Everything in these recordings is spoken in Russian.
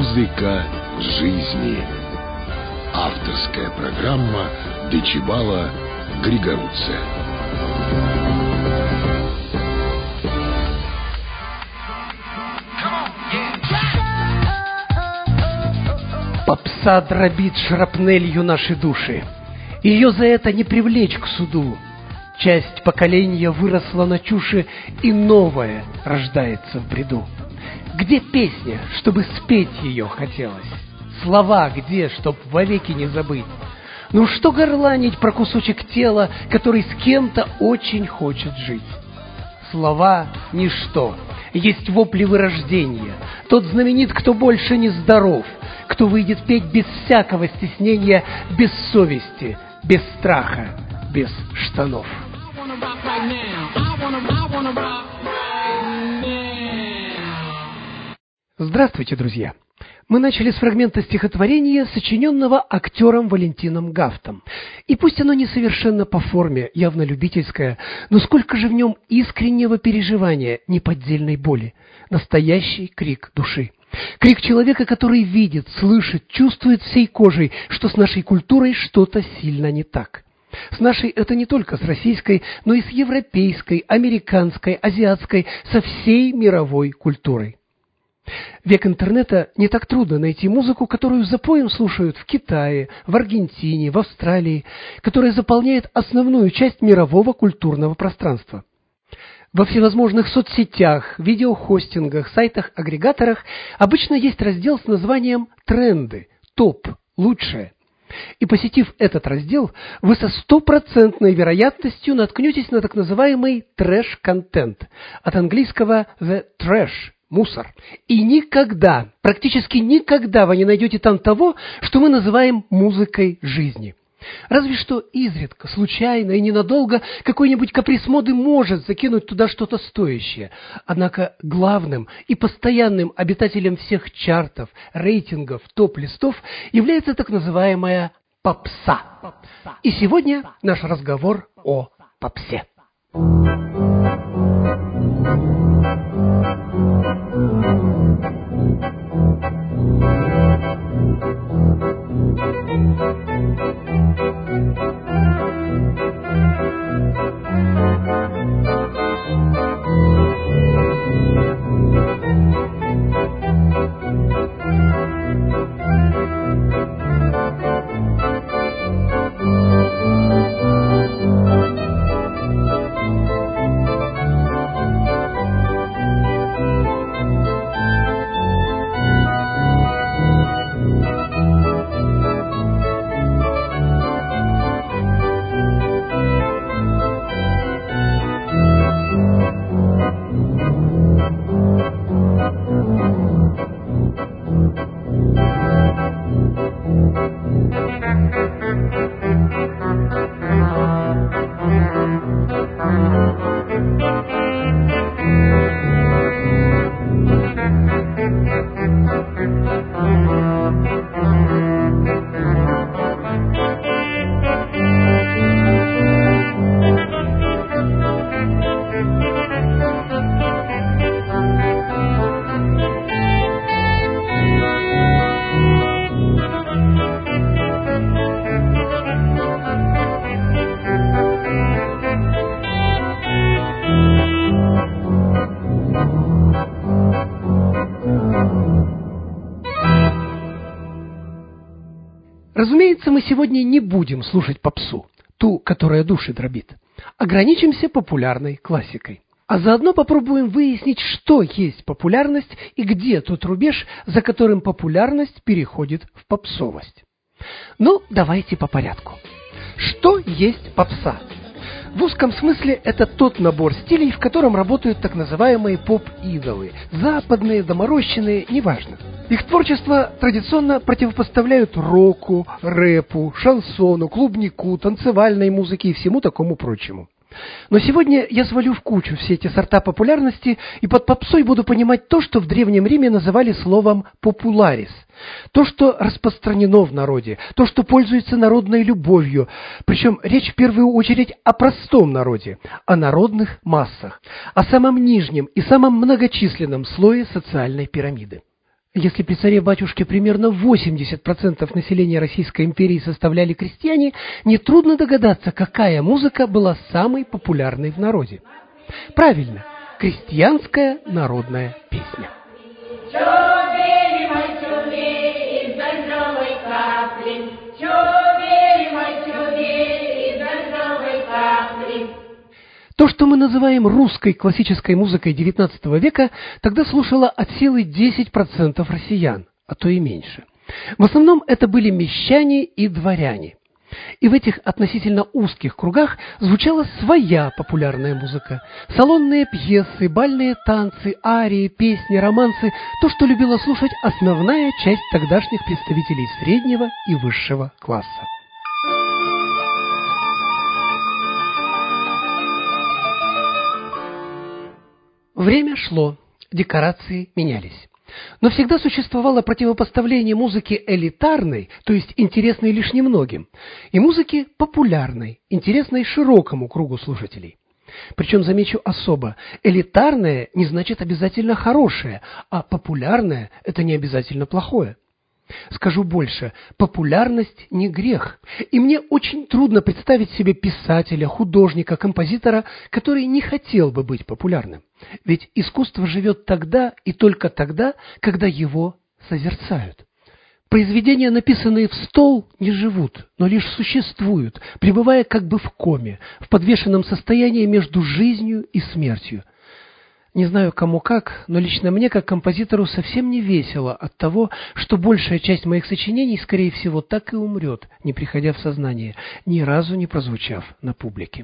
Музыка жизни. Авторская программа Дечибала Григоруце. Попса дробит шрапнелью наши души. Ее за это не привлечь к суду. Часть поколения выросла на чуши, и новое рождается в бреду. Где песня, чтобы спеть ее хотелось? Слова где, чтоб вовеки не забыть? Ну что горланить про кусочек тела, который с кем-то очень хочет жить? Слова — ничто, есть вопли вырождения. Тот знаменит, кто больше не здоров, кто выйдет петь без всякого стеснения, без совести, без страха, без штанов. Здравствуйте, друзья! Мы начали с фрагмента стихотворения, сочиненного актером Валентином Гафтом. И пусть оно несовершенно по форме, явно любительское, но сколько же в нем искреннего переживания, неподдельной боли, настоящий крик души. Крик человека, который видит, слышит, чувствует всей кожей, что с нашей культурой что-то сильно не так. С нашей — это не только с российской, но и с европейской, американской, азиатской, со всей мировой культурой. В век интернета не так трудно найти музыку, которую запоем слушают в Китае, в Аргентине, в Австралии, которая заполняет основную часть мирового культурного пространства. Во всевозможных соцсетях, видеохостингах, сайтах-агрегаторах обычно есть раздел с названием «Тренды», «Топ», «Лучшее». И посетив этот раздел, вы со стопроцентной вероятностью наткнетесь на так называемый трэш-контент, от английского «the trash» – мусор. И никогда, практически никогда вы не найдете там того, что мы называем музыкой жизни. Разве что изредка, случайно и ненадолго какой-нибудь каприз моды может закинуть туда что-то стоящее. Однако главным и постоянным обитателем всех чартов, рейтингов, топ-листов является так называемая попса. И сегодня наш разговор о попсе. Разумеется, мы сегодня не будем слушать попсу, ту, которая души дробит. Ограничимся популярной классикой. А заодно попробуем выяснить, что есть популярность и где тот рубеж, за которым популярность переходит в попсовость. Ну, давайте по порядку. Что есть попса? В узком смысле это тот набор стилей, в котором работают так называемые поп-идолы. Западные, доморощенные, неважно. Их творчество традиционно противопоставляют року, рэпу, шансону, клубнику, танцевальной музыке и всему такому прочему. Но сегодня я свалю в кучу все эти сорта популярности и под попсой буду понимать то, что в Древнем Риме называли словом «популярис». То, что распространено в народе, то, что пользуется народной любовью. Причем речь в первую очередь о простом народе, о народных массах, о самом нижнем и самом многочисленном слое социальной пирамиды. Если при царе-батюшке примерно 80% населения Российской империи составляли крестьяне, нетрудно догадаться, какая музыка была самой популярной в народе. Правильно, крестьянская народная песня. То, что мы называем русской классической музыкой XIX века, тогда слушало от силы 10% россиян, а то и меньше. В основном это были мещане и дворяне. И в этих относительно узких кругах звучала своя популярная музыка. Салонные пьесы, бальные танцы, арии, песни, романсы – то, что любила слушать основная часть тогдашних представителей среднего и высшего класса. Время шло, декорации менялись. Но всегда существовало противопоставление музыки элитарной, то есть интересной лишь немногим, и музыки популярной, интересной широкому кругу слушателей. Причем, замечу особо, элитарное не значит обязательно хорошее, а популярное – это не обязательно плохое. Скажу больше, популярность не грех, и мне очень трудно представить себе писателя, художника, композитора, который не хотел бы быть популярным. Ведь искусство живет тогда и только тогда, когда его созерцают. Произведения, написанные в стол, не живут, но лишь существуют, пребывая как бы в коме, в подвешенном состоянии между жизнью и смертью. Не знаю, кому как, но лично мне, как композитору, совсем не весело от того, что большая часть моих сочинений, скорее всего, так и умрет, не приходя в сознание, ни разу не прозвучав на публике.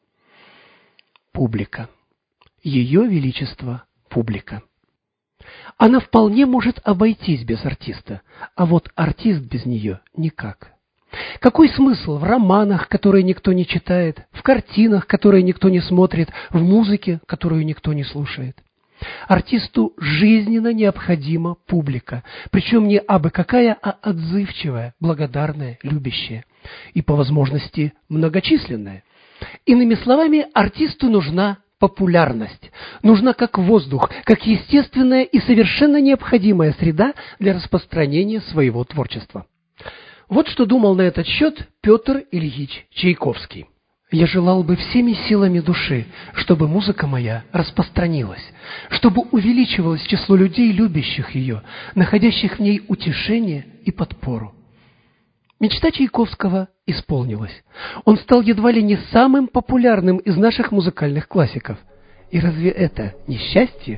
Публика. Ее величество – публика. Она вполне может обойтись без артиста, а вот артист без нее – никак. Какой смысл в романах, которые никто не читает, в картинах, которые никто не смотрит, в музыке, которую никто не слушает? Артисту жизненно необходима публика, причем не абы какая, а отзывчивая, благодарная, любящая и, по возможности, многочисленная. Иными словами, артисту нужна популярность, нужна как воздух, как естественная и совершенно необходимая среда для распространения своего творчества. Вот что думал на этот счет Петр Ильич Чайковский. «Я желал бы всеми силами души, чтобы музыка моя распространилась, чтобы увеличивалось число людей, любящих ее, находящих в ней утешение и подпору». Мечта Чайковского исполнилась. Он стал едва ли не самым популярным из наших музыкальных классиков. И разве это не счастье?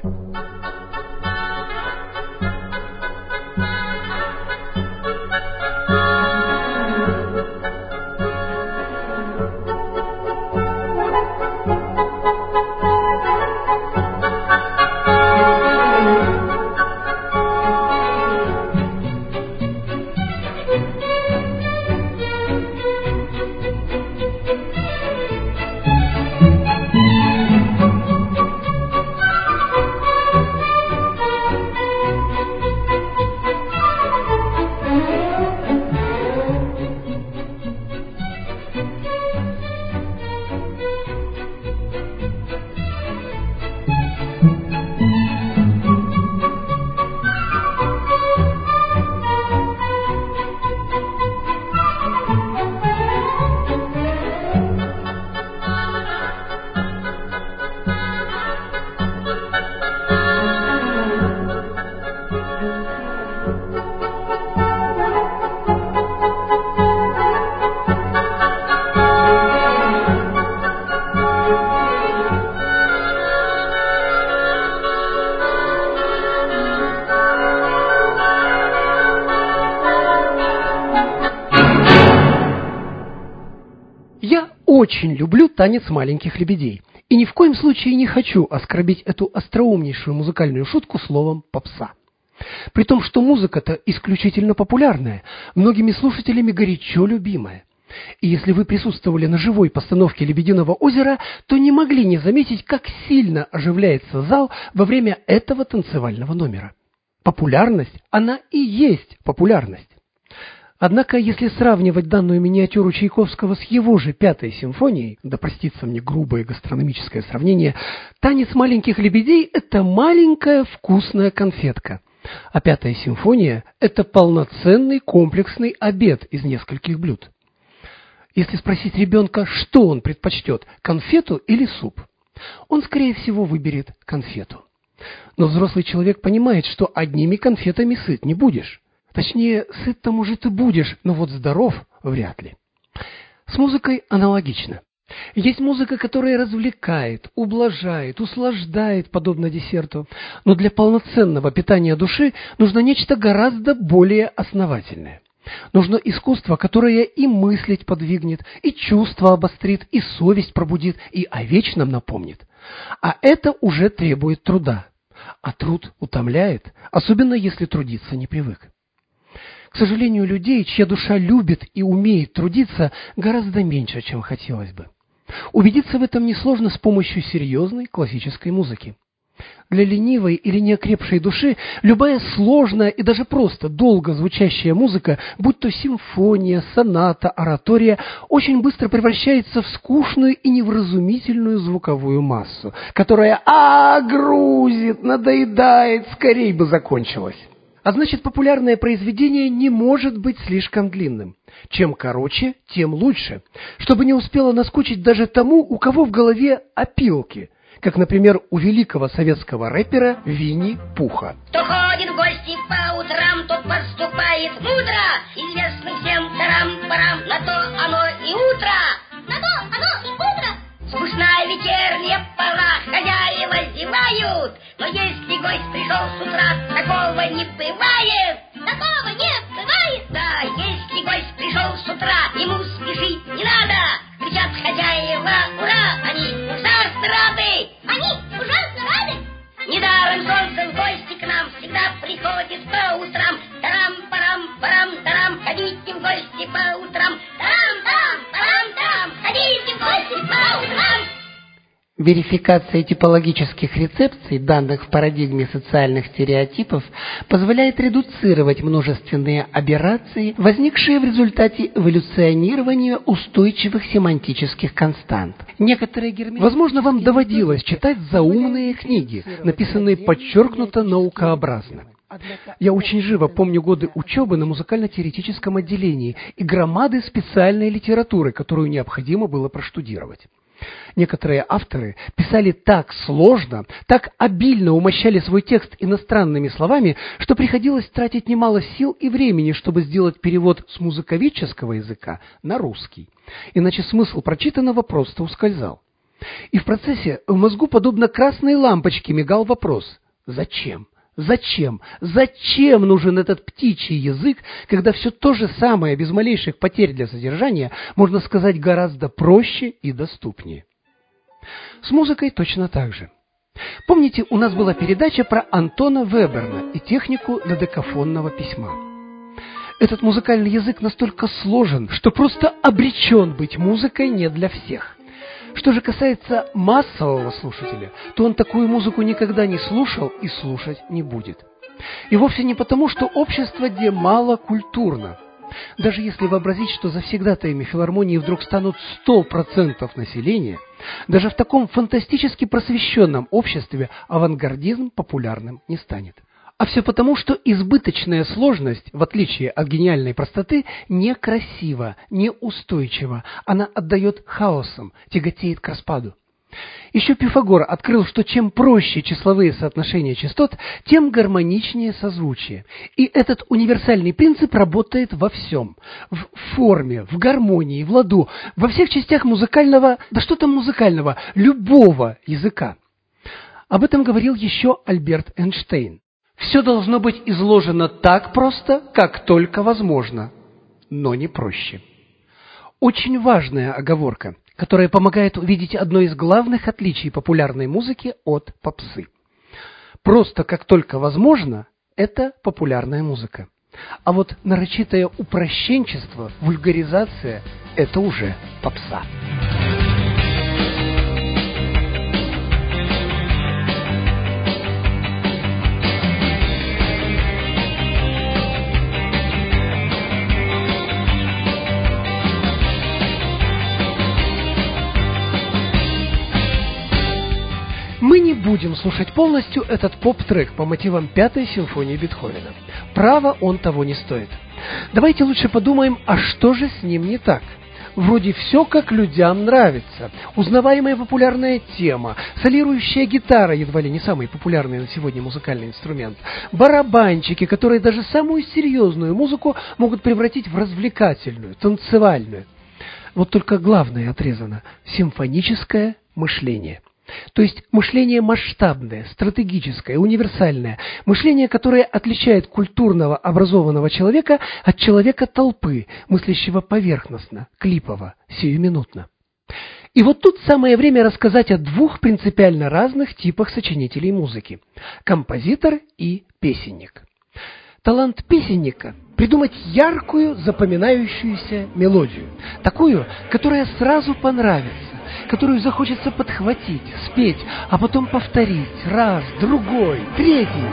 Я очень люблю «Танец маленьких лебедей» и ни в коем случае не хочу оскорбить эту остроумнейшую музыкальную шутку словом «попса». При том, что музыка-то исключительно популярная, многими слушателями горячо любимая. И если вы присутствовали на живой постановке «Лебединого озера», то не могли не заметить, как сильно оживляется зал во время этого танцевального номера. Популярность, она и есть популярность. Однако, если сравнивать данную миниатюру Чайковского с его же «Пятой симфонией», да простится мне грубое гастрономическое сравнение, «Танец маленьких лебедей» — это маленькая вкусная конфетка. А пятая симфония – это полноценный комплексный обед из нескольких блюд. Если спросить ребенка, что он предпочтет – конфету или суп, он, скорее всего, выберет конфету. Но взрослый человек понимает, что одними конфетами сыт не будешь. Точнее, сыт-то, может, и будешь, но вот здоров вряд ли. С музыкой аналогично. Есть музыка, которая развлекает, ублажает, услаждает, подобно десерту. Но для полноценного питания души нужно нечто гораздо более основательное. Нужно искусство, которое и мыслить подвигнет, и чувства обострит, и совесть пробудит, и о вечном напомнит. А это уже требует труда. А труд утомляет, особенно если трудиться не привык. К сожалению, людей, чья душа любит и умеет трудиться, гораздо меньше, чем хотелось бы. Убедиться в этом несложно с помощью серьезной классической музыки. Для ленивой или неокрепшей души любая сложная и даже просто долго звучащая музыка, будь то симфония, соната, оратория, очень быстро превращается в скучную и невразумительную звуковую массу, которая грузит, надоедает, скорей бы закончилась. А значит, популярное произведение не может быть слишком длинным. Чем короче, тем лучше, чтобы не успело наскучить даже тому, у кого в голове опилки, как, например, у великого советского рэпера Винни-Пуха. Кто ходит в гости по утрам, тот поступает мудро. Известно всем тарам-парам, на то оно и утро. На то оно и утро. Скучная вечерняя пора, хозяева зевают. Но если гость пришел с утра, такого не бывает. Такого не бывает. Да, если гость пришел с утра, ему спешить не надо. Кричат хозяева, ура, они ужасно рады. Они ужасно рады. Недаром солнце в гости к нам всегда приходит по утрам. Тарам-парам-парам-тарам, ходите в гости по утрам. Тарам-тарам-парам-тарам, ходите в гости по утрам. Верификация типологических рецепций, данных в парадигме социальных стереотипов, позволяет редуцировать множественные аберрации, возникшие в результате эволюционирования устойчивых семантических констант. Возможно, вам доводилось читать заумные книги, написанные подчеркнуто наукообразно. Я очень живо помню годы учебы на музыкально-теоретическом отделении и громады специальной литературы, которую необходимо было проштудировать. Некоторые авторы писали так сложно, так обильно умощали свой текст иностранными словами, что приходилось тратить немало сил и времени, чтобы сделать перевод с музыковедческого языка на русский. Иначе смысл прочитанного просто ускользал. И в процессе в мозгу, подобно красной лампочке, мигал вопрос: зачем? Зачем? Зачем нужен этот птичий язык, когда все то же самое, без малейших потерь для содержания, можно сказать гораздо проще и доступнее? С музыкой точно так же. Помните, у нас была передача про Антона Веберна и технику додекафонного письма. Этот музыкальный язык настолько сложен, что просто обречен быть музыкой не для всех. Что же касается массового слушателя, то он такую музыку никогда не слушал и слушать не будет. И вовсе не потому, что общество где мало культурно. Даже если вообразить, что завсегдатаями филармонии вдруг станут 100% населения, даже в таком фантастически просвещенном обществе авангардизм популярным не станет. А все потому, что избыточная сложность, в отличие от гениальной простоты, некрасива, неустойчива. Она отдает хаосом, тяготеет к распаду. Еще Пифагор открыл, что чем проще числовые соотношения частот, тем гармоничнее созвучие. И этот универсальный принцип работает во всем. В форме, в гармонии, в ладу, во всех частях музыкального, да что там музыкального, любого языка. Об этом говорил еще Альберт Эйнштейн. Все должно быть изложено так просто, как только возможно, но не проще. Очень важная оговорка, которая помогает увидеть одно из главных отличий популярной музыки от попсы. Просто как только возможно – это популярная музыка. А вот нарочитое упрощенчество, вульгаризация – это уже попса. Мы не будем будем слушать полностью этот поп-трек по мотивам Пятой симфонии Бетховена. Право, он того не стоит. Давайте лучше подумаем, а что же с ним не так? Вроде все как людям нравится. Узнаваемая популярная тема, солирующая гитара, едва ли не самый популярный на сегодня музыкальный инструмент, барабанчики, которые даже самую серьезную музыку могут превратить в развлекательную, танцевальную. Вот только главное отрезано – симфоническое мышление. То есть мышление масштабное, стратегическое, универсальное, мышление, которое отличает культурного образованного человека от человека толпы, мыслящего поверхностно, клипово, сиюминутно. И вот тут самое время рассказать о двух принципиально разных типах сочинителей музыки – композитор и песенник. Талант песенника – придумать яркую, запоминающуюся мелодию, такую, которая сразу понравится, которую захочется подхватить, спеть, а потом повторить раз, другой, третий.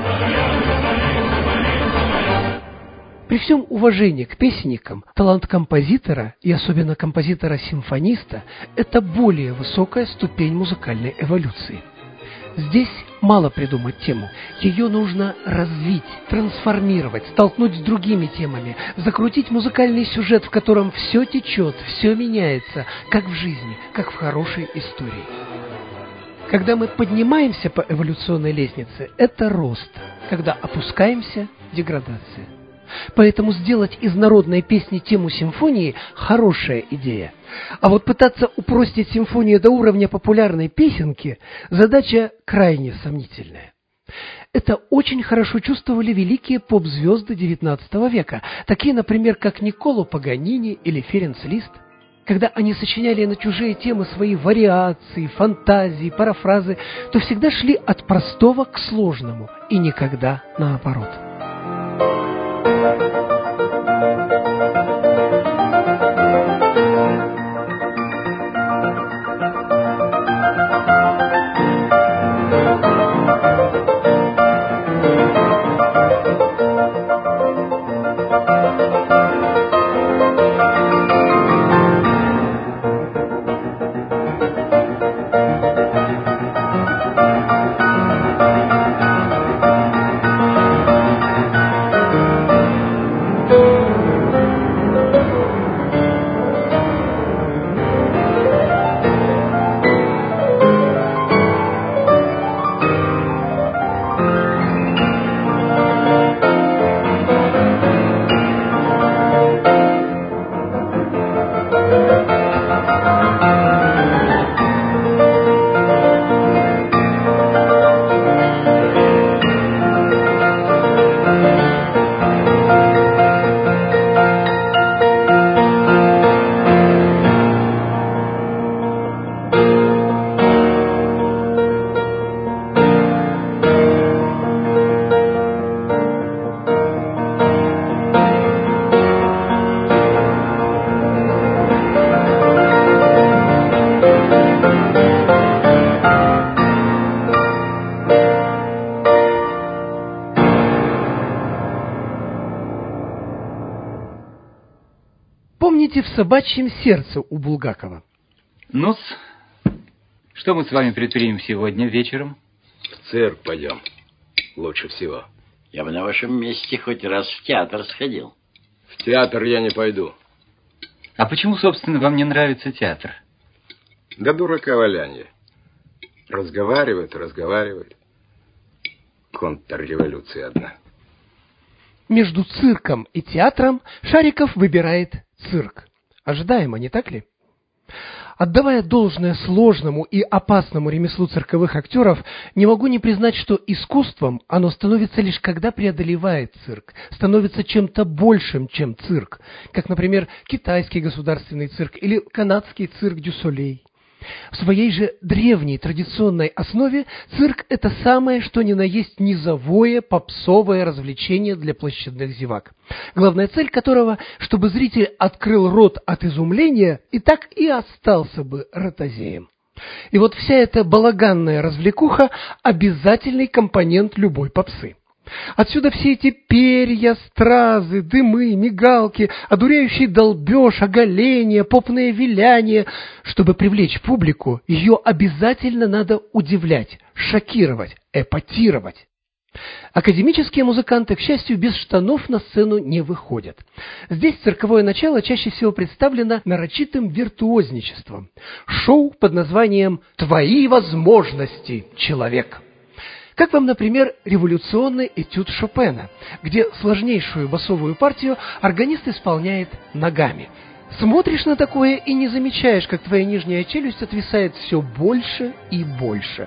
При всем уважении к песенникам, талант композитора, и особенно композитора-симфониста, это более высокая ступень музыкальной эволюции. Здесь мало придумать тему, ее нужно развить, трансформировать, столкнуть с другими темами, закрутить музыкальный сюжет, в котором все течет, все меняется, как в жизни, как в хорошей истории. Когда мы поднимаемся по эволюционной лестнице, это рост, когда опускаемся – деградация. Поэтому сделать из народной песни тему симфонии – хорошая идея. А вот пытаться упростить симфонию до уровня популярной песенки – задача крайне сомнительная. Это очень хорошо чувствовали великие поп-звезды XIX века, такие, например, как Никколо Паганини или Ференц Лист. Когда они сочиняли на чужие темы свои вариации, фантазии, парафразы, то всегда шли от простого к сложному и никогда наоборот. Помните «В собачьем сердце» у Булгакова? Ну-с, что мы с вами предпримем сегодня вечером? В цирк пойдем. Лучше всего. Я бы на вашем месте хоть раз в театр сходил. В театр я не пойду. А почему, собственно, вам не нравится театр? Да дурака валянье. Разговаривает. Контрреволюция одна. Между цирком и театром Шариков выбирает цирк. Ожидаемо, не так ли? Отдавая должное сложному и опасному ремеслу цирковых актеров, не могу не признать, что искусством оно становится лишь когда преодолевает цирк, становится чем-то большим, чем цирк, как, например, китайский государственный цирк или канадский цирк дю Солей. В своей же древней традиционной основе цирк – это самое, что ни на есть низовое, попсовое развлечение для площадных зевак, главная цель которого – чтобы зритель открыл рот от изумления и так и остался бы ротозеем. И вот вся эта балаганная развлекуха – обязательный компонент любой попсы. Отсюда все эти перья, стразы, дымы, мигалки, одуряющий долбеж, оголение, попное виляние. Чтобы привлечь публику, ее обязательно надо удивлять, шокировать, эпатировать. Академические музыканты, к счастью, без штанов на сцену не выходят. Здесь цирковое начало чаще всего представлено нарочитым виртуозничеством. Шоу под названием «Твои возможности, человек». Как вам, например, революционный этюд Шопена, где сложнейшую басовую партию органист исполняет ногами. Смотришь на такое и не замечаешь, как твоя нижняя челюсть отвисает все больше и больше.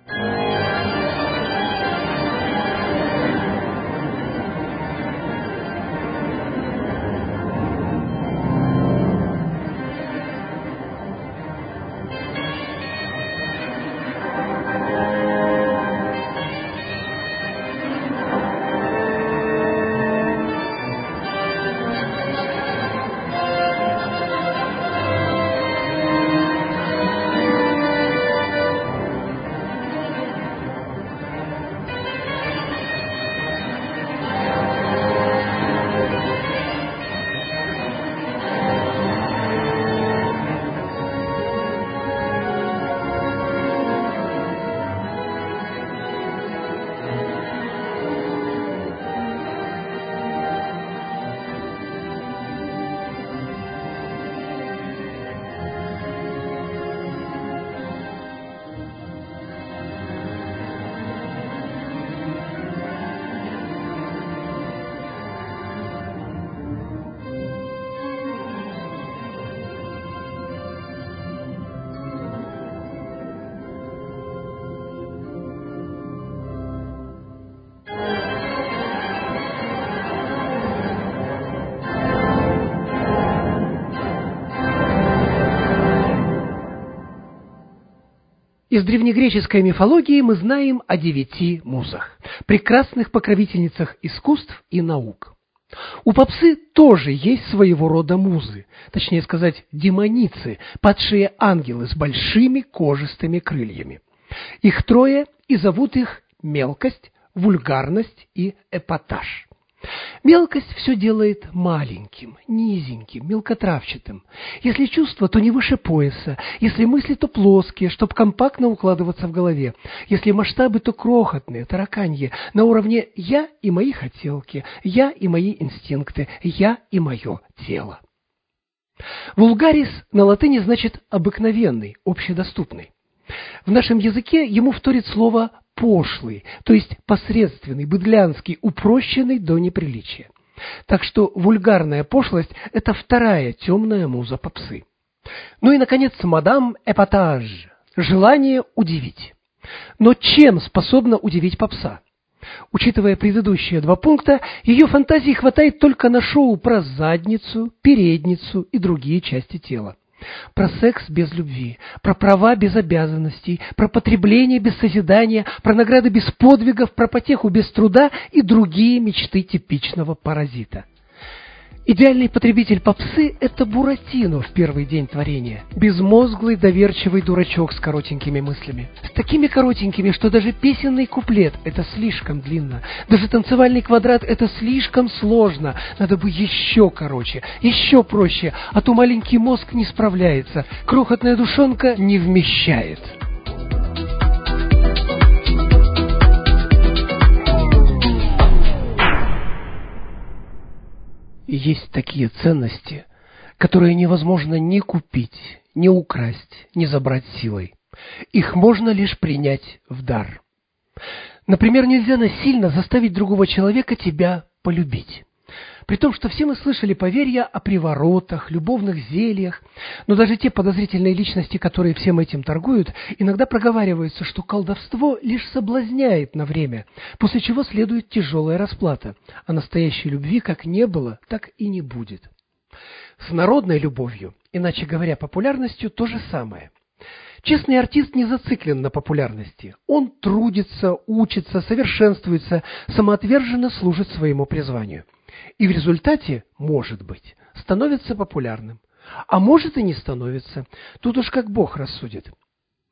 Из древнегреческой мифологии мы знаем о 9 музах, прекрасных покровительницах искусств и наук. У попсы тоже есть своего рода музы, точнее сказать, демоницы, падшие ангелы с большими кожистыми крыльями. Их 3, и зовут их мелкость, вульгарность и эпатаж. Мелкость все делает маленьким, низеньким, мелкотравчатым. Если чувства, то не выше пояса, если мысли, то плоские, чтоб компактно укладываться в голове. Если масштабы, то крохотные, тараканьи, на уровне «я и мои хотелки», «я и мои инстинкты», «я и мое тело». Вулгарис на латыни значит «обыкновенный», «общедоступный». В нашем языке ему вторит слово «пошлый», то есть посредственный, быдлянский, упрощенный до неприличия. Так что вульгарная пошлость – это 2 темная муза попсы. Ну и, наконец, мадам эпатаж – желание удивить. Но чем способна удивить попса? Учитывая предыдущие 2 пункта, ее фантазии хватает только на шоу про задницу, передницу и другие части тела. Про секс без любви, про права без обязанностей, про потребление без созидания, про награды без подвигов, про потеху без труда и другие мечты типичного паразита. Идеальный потребитель попсы – это Буратино в первый день творения. Безмозглый, доверчивый дурачок с коротенькими мыслями. С такими коротенькими, что даже песенный куплет – это слишком длинно. Даже танцевальный квадрат – это слишком сложно. Надо бы еще короче, еще проще, а то маленький мозг не справляется. Крохотная душонка не вмещает. Есть такие ценности, которые невозможно ни купить, ни украсть, ни забрать силой. Их можно лишь принять в дар. Например, нельзя насильно заставить другого человека тебя полюбить. При том, что все мы слышали поверья о приворотах, любовных зельях, но даже те подозрительные личности, которые всем этим торгуют, иногда проговариваются, что колдовство лишь соблазняет на время, после чего следует тяжелая расплата, а настоящей любви как не было, так и не будет. С народной любовью, иначе говоря, популярностью, то же самое. Честный артист не зациклен на популярности. Он трудится, учится, совершенствуется, самоотверженно служит своему призванию. И в результате, может быть, становится популярным. А может и не становится. Тут уж как Бог рассудит.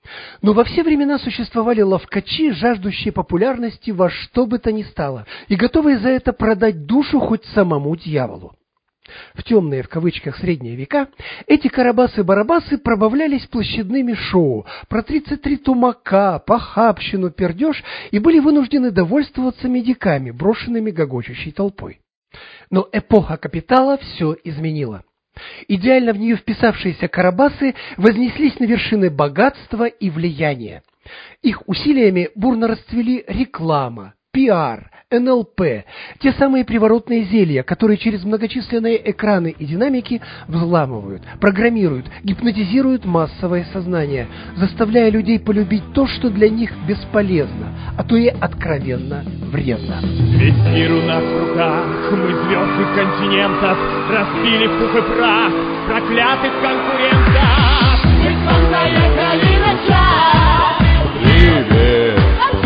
Но во все времена существовали ловкачи, жаждущие популярности во что бы то ни стало, и готовые за это продать душу хоть самому дьяволу. В темные, в кавычках, средние века эти карабасы-барабасы пробавлялись площадными шоу про 33 тумака, похабщину, пердеж и были вынуждены довольствоваться медиками, брошенными гогочущей толпой. Но эпоха капитала все изменила. Идеально в нее вписавшиеся карабасы вознеслись на вершины богатства и влияния. Их усилиями бурно расцвели реклама, пиар, НЛП, те самые приворотные зелья, которые через многочисленные экраны и динамики взламывают, программируют, гипнотизируют массовое сознание, заставляя людей полюбить то, что для них бесполезно, а то и откровенно вредно. Весь мир у нас в руках, мы звезды континентов, разбили в пух и прах проклятых конкурентов. Мы к вам заехали на час. Привет!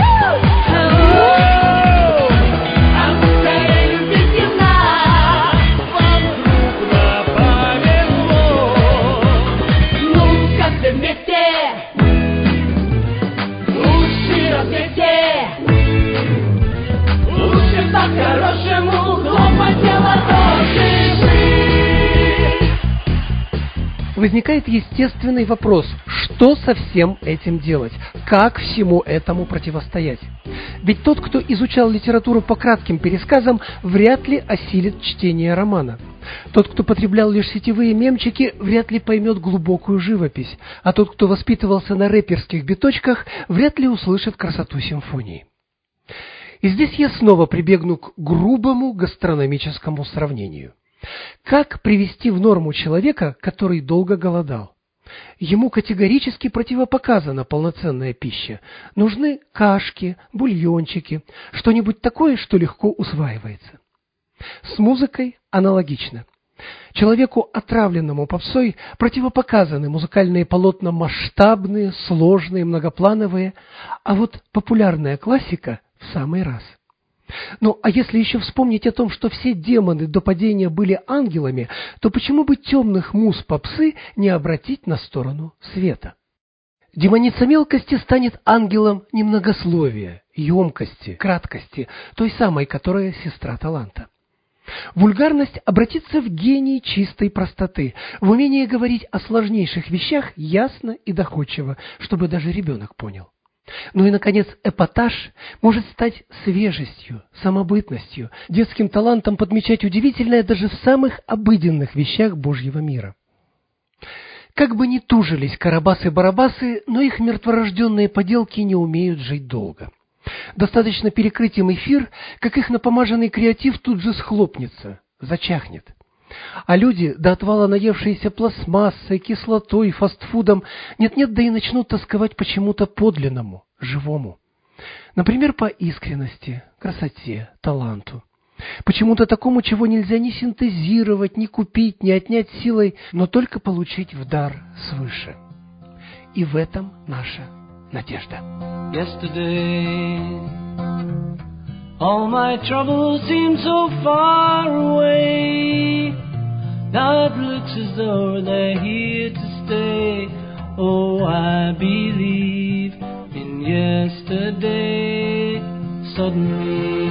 Возникает естественный вопрос, что со всем этим делать, как всему этому противостоять. Ведь тот, кто изучал литературу по кратким пересказам, вряд ли осилит чтение романа. Тот, кто потреблял лишь сетевые мемчики, вряд ли поймет глубокую живопись, а тот, кто воспитывался на рэперских биточках, вряд ли услышит красоту симфонии. И здесь я снова прибегну к грубому гастрономическому сравнению. Как привести в норму человека, который долго голодал? Ему категорически противопоказана полноценная пища. Нужны кашки, бульончики, что-нибудь такое, что легко усваивается. С музыкой аналогично. Человеку, отравленному попсой, противопоказаны музыкальные полотна масштабные, сложные, многоплановые, а вот популярная классика в самый раз. Ну, а если еще вспомнить о том, что все демоны до падения были ангелами, то почему бы темных муз попсы не обратить на сторону света? Демоница мелкости станет ангелом немногословия, емкости, краткости, той самой, которая сестра таланта. Вульгарность обратится в гений чистой простоты, в умение говорить о сложнейших вещах ясно и доходчиво, чтобы даже ребенок понял. Ну и, наконец, эпатаж может стать свежестью, самобытностью, детским талантом подмечать удивительное даже в самых обыденных вещах Божьего мира. Как бы ни тужились карабасы-барабасы, но их мертворожденные поделки не умеют жить долго. Достаточно перекрыть им эфир, как их напомаженный креатив тут же схлопнется, зачахнет. А люди, до отвала наевшиеся пластмассой, кислотой, фастфудом, нет-нет, да и начнут тосковать почему-то подлинному, живому. Например, по искренности, красоте, таланту. Почему-то такому, чего нельзя ни синтезировать, ни купить, ни отнять силой, но только получить в дар свыше. И в этом наша надежда. Yesterday, all my troubles seem so far away. Now it looks as though they're here to stay. Oh, I believe in yesterday. Suddenly,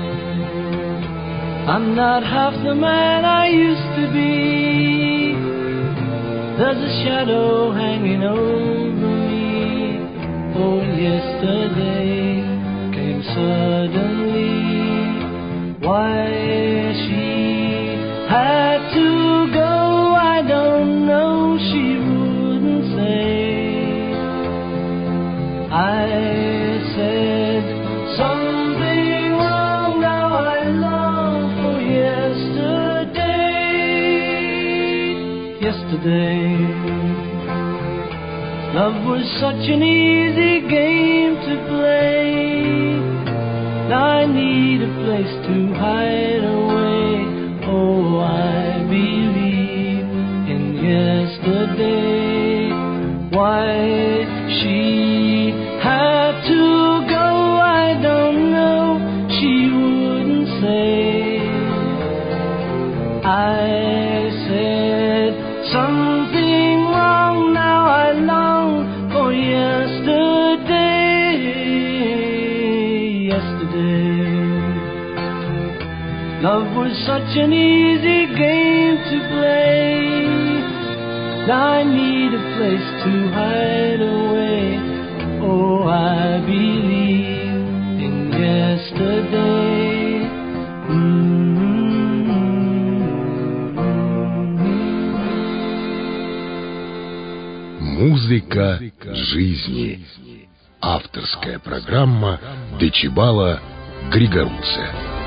I'm not half the man I used to be. There's a shadow hanging over me. Oh, yesterday came suddenly. Why she had to go, I don't know, she wouldn't say. I said something wrong, now I long for yesterday. Yesterday, love was such an easy game to play. Now I need a place to hide away. Oh, I believe in yesterday. Why she had to go, I don't know, she wouldn't say. I said something wrong, now I long for yesterday. Love was such an easy game to play. Now I need a place to hide away. Oh, I believe in yesterday. Музыка жизни. Авторская программа Дечибала Григоруца.